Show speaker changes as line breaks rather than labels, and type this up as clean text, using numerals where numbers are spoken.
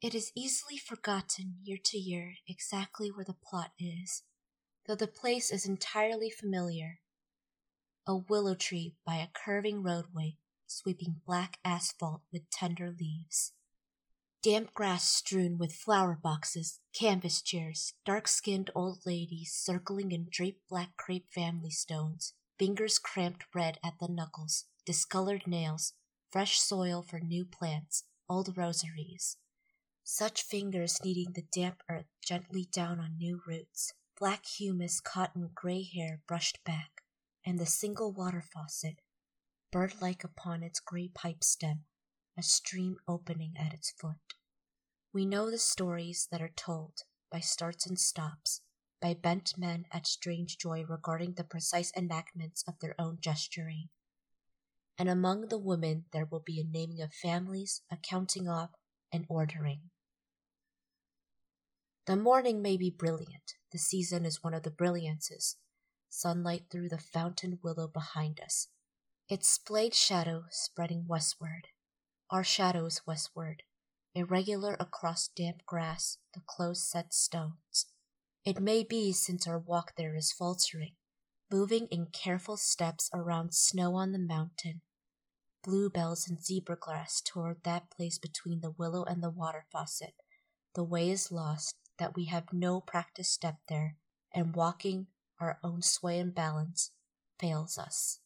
It is easily forgotten year to year exactly where the plot is, though the place is entirely familiar. A willow tree by a curving roadway, sweeping black asphalt with tender leaves. Damp grass strewn with flower boxes, canvas chairs, dark-skinned old ladies circling in draped black crepe family stones, fingers cramped red at the knuckles, discolored nails, fresh soil for new plants, old rosaries. Such fingers kneading the damp earth gently down on new roots, black humus caught in gray hair brushed back, and the single water faucet, bird-like upon its gray pipe stem, a stream opening at its foot. We know the stories that are told, by starts and stops, by bent men at strange joy regarding the precise enactments of their own gesturing. And among the women there will be a naming of families, a counting off, and ordering. The morning may be brilliant, the season is one of the brilliances, sunlight through the fountain willow behind us, its splayed shadow spreading westward, our shadows westward, irregular across damp grass, the close-set stones. It may be since our walk there is faltering, moving in careful steps around snow on the mountain, bluebells and zebra grass toward that place between the willow and the water faucet. The way is lost, that we have no practiced step there, and walking, our own sway and balance, fails us.